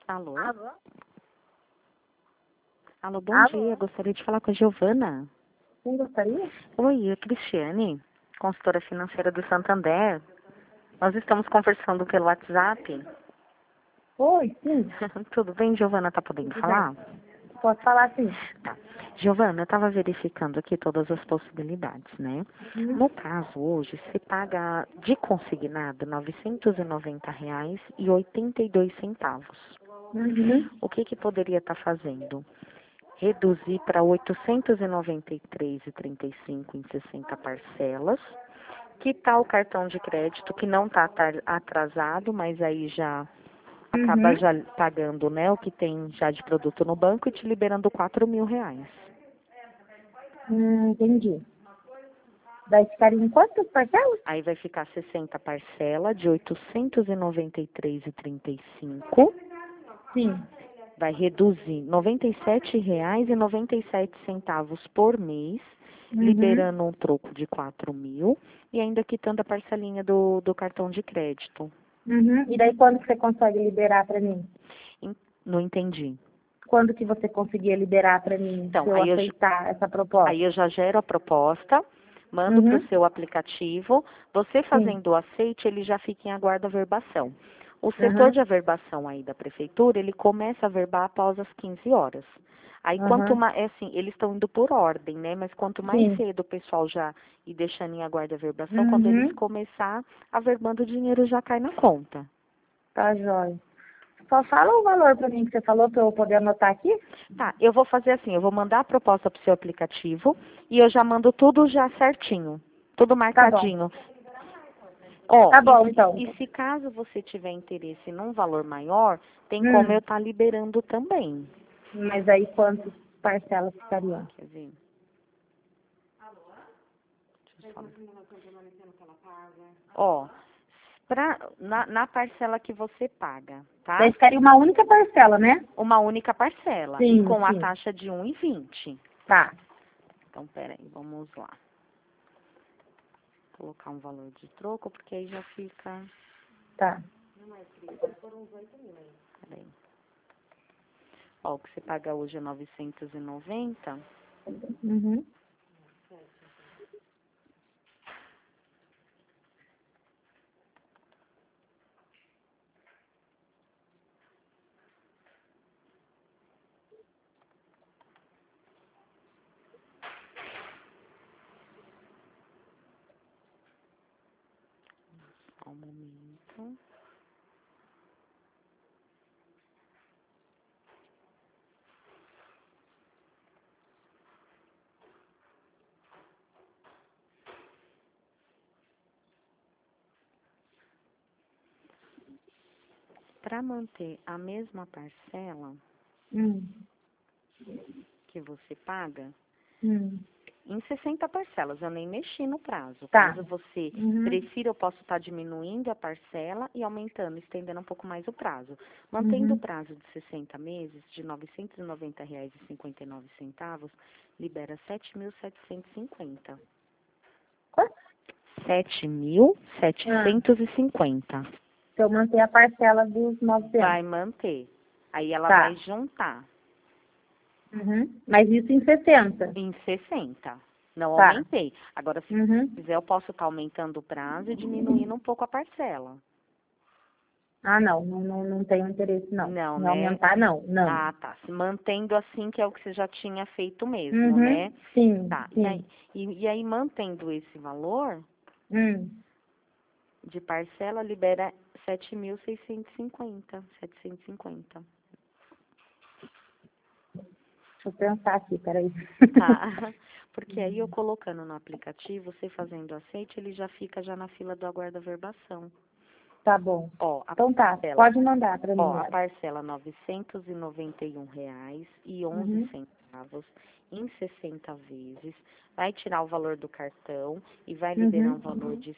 Alô? Alô? Alô, bom Alô? dia. Gostaria de falar com a Giovana. Quem gostaria? Oi, é Cristiane, consultora financeira do Santander. Nós estamos conversando pelo WhatsApp. Oi, sim. Tudo bem, Giovana? Tá podendo Tudo falar? bem. Posso falar sim. Tá. Giovana, eu estava verificando aqui todas as possibilidades, né? Uhum. No caso, hoje, você paga de consignado R$ 990,82. Uhum. O que poderia estar fazendo? Reduzir para R$ 893,35 em 60 parcelas. Que tal o cartão de crédito que não está atrasado, mas aí já acaba Uhum. já pagando, né, o que tem já de produto no banco e te liberando R$ 4.000. Entendi. Vai ficar em quantas parcelas? Aí vai ficar 60 parcela de R$ 893,35. Sim. Vai reduzir R$ 97,97 por mês, Uhum. liberando um troco de 4.000 e ainda quitando a parcelinha do cartão de crédito. Uhum. E daí quando que você consegue liberar para mim? Não entendi. Quando que você conseguia liberar para mim, Então, se eu aceitar essa proposta? aí eu já gero a proposta, mando para o Uhum. seu aplicativo. Você Sim. fazendo o aceite, ele já fica em aguardo averbação. O setor Uhum. de averbação aí da prefeitura, ele começa a averbar após as 15 horas. Aí quanto Uhum. mais, é assim, eles estão indo por ordem, né? Mas quanto mais Sim. cedo o pessoal já ir deixando em aguardo a averbação, quando eles Uhum. começar, averbando o dinheiro já cai na conta. Tá jóia. Só fala o valor para mim que você falou para eu poder anotar aqui? Tá, eu vou fazer assim, eu vou mandar a proposta pro seu aplicativo e eu já mando tudo já certinho, tudo Tá bom. marcadinho. Ó, Tá bom, então. e se caso você tiver interesse num valor maior, tem como eu Hum. estar liberando também. Mas aí quantas parcelas ficariam? Quer ver? Deixa eu só... Ó, na parcela que você paga, Daí tá? ficaria uma única parcela, né? Uma única parcela e Sim, com a sim. taxa de 1,20. Tá. Então, peraí, vamos lá. Colocar um valor de troco, porque aí já fica... Tá. Peraí. Ó, o que você paga hoje é 990. Uhum. Só um momento. Para manter a mesma parcela Hum. que você paga, Hum. em 60 parcelas, eu nem mexi no prazo. Tá. Caso você Uhum. prefira, eu posso estar diminuindo a parcela e aumentando, estendendo um pouco mais o prazo. Mantendo o Uhum. prazo de 60 meses, de R$ 990,59, libera 7.750. Quanto? Ah, 7.750. se eu manter a parcela dos 900. Vai manter. Aí ela vai Tá. juntar Uhum. Mas isso em 60. em 60. Não Tá. aumentei. Agora, se Uhum. quiser, eu posso estar aumentando o prazo e diminuindo um pouco a parcela. Ah, não. Não tenho interesse, não. Não, Em né? aumentar, não. Não. Ah, tá. Se mantendo assim, que é o que você já tinha feito mesmo, né? Uhum. Sim, Tá. sim. E aí mantendo esse valor Hum. de parcela, libera 7.650, 750. Deixa eu pensar aqui, peraí. Tá. Porque aí eu colocando no aplicativo, você fazendo aceite, ele já fica já na fila do aguarda-verbação. Tá bom. Ó, a Então tá. parcela, Pode mandar pra mim a ela. parcela R$ 991,11 Uhum. em 60 vezes. Vai tirar o valor do cartão e vai liberar um Uhum. valor de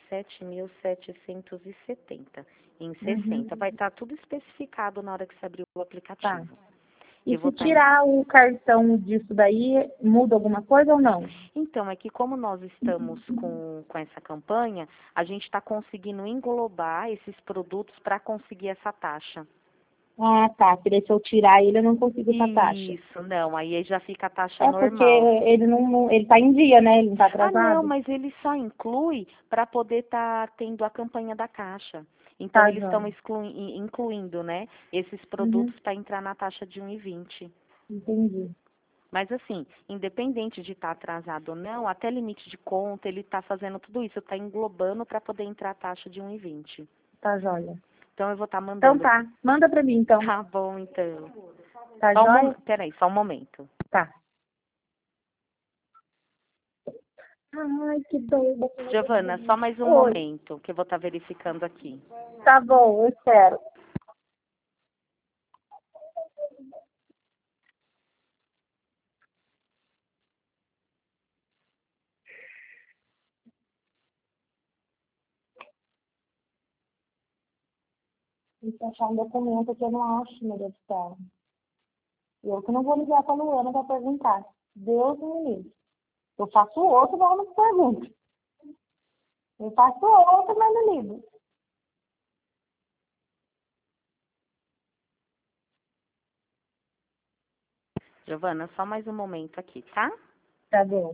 7.770 em Uhum. 60. Vai estar tudo especificado na hora que você abrir o Tá. aplicativo. E Eu vou se estar tirar o cartão disso daí, muda alguma coisa ou não? Então, é que como nós estamos com essa campanha, a gente está conseguindo englobar esses produtos para conseguir essa taxa. Ah, tá. Porque daí se eu tirar ele, eu não consigo essa taxa. Isso, não, aí já fica a taxa É porque normal. ele ele tá em dia, né? Ele não tá Ah, não, atrasado. mas ele só inclui para poder estar tendo a campanha da Caixa. Então, Tá, eles estão joia. incluindo, né, esses Uhum, produtos para entrar na taxa de 1,20. entendi. Mas, assim, independente de estar atrasado ou não, até limite de conta, ele está fazendo tudo isso, está englobando para poder entrar a taxa de 1,20. Tá, joia. Então, eu vou estar Então mandando. tá. Manda pra mim, então. Tá bom, então. Tá, Só um joia? Peraí, só um momento. Tá. Ai, que doida. Giovana, só mais um Oi. momento, que eu vou estar verificando aqui. Tá bom, eu espero. Tem que achar um documento que eu não acho, meu Deus do céu. Eu que não vou ligar pra Luana pra perguntar. Deus me livre. Eu faço outro, mas eu não pergunto. Eu faço outro, mas não ligo. Giovana, só mais um momento aqui, tá? Tá bom.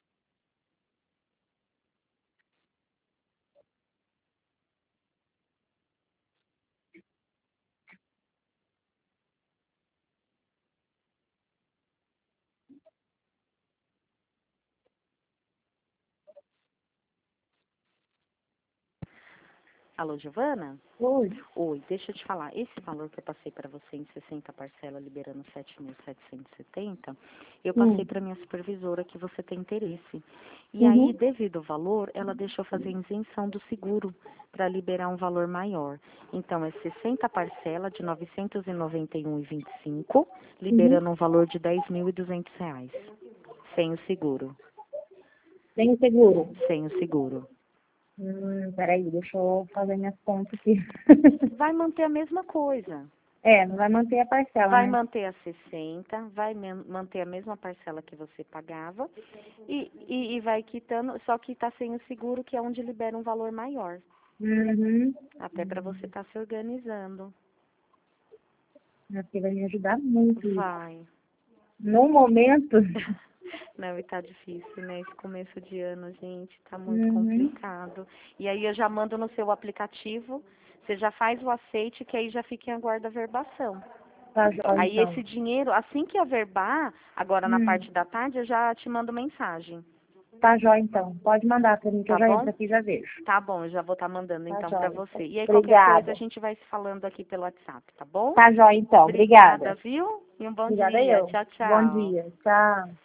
Alô, Giovana? Oi. Oi, deixa eu te falar. Esse valor que eu passei para você em 60 parcelas, liberando 7.770, eu passei Hum. para minha supervisora que você tem interesse. E aí, Uhum. devido ao valor, ela deixou fazer isenção do seguro para liberar um valor maior. Então, é 60 parcelas de R$ 991,25, Uhum. liberando um valor de R$ 10.200, sem o seguro. Tem seguro? Sem o seguro. Peraí, deixa eu fazer minhas contas aqui. Vai manter a mesma coisa. É, não vai manter a parcela, Vai né? manter a 60, vai manter a mesma parcela que você pagava e vai quitando, só que está sem o seguro, que é onde libera um valor maior. Uhum. Até para você estar se organizando. Acho que vai me ajudar muito isso. Vai. No momento. Não, e tá difícil, né? Esse começo de ano, gente, tá muito Uhum. complicado. E aí eu já mando no seu aplicativo, você já faz o aceite, que aí já fica em aguardo a verbação. Tá jóia, Aí então. esse dinheiro, assim que averbar, agora na Hum. parte da tarde, eu já te mando mensagem. Tá jóia, então. Pode mandar pra mim que eu Tá já entro bom? aqui e já vejo. Tá bom, eu já vou estar mandando Tá então pra jóia. você. E aí qualquer coisa a Obrigada. gente vai se falando aqui pelo WhatsApp, tá bom? Tá jóia, então. Obrigada, Obrigada. viu? E um bom Obrigada dia. eu. Tchau, Bom tchau. dia. Tchau.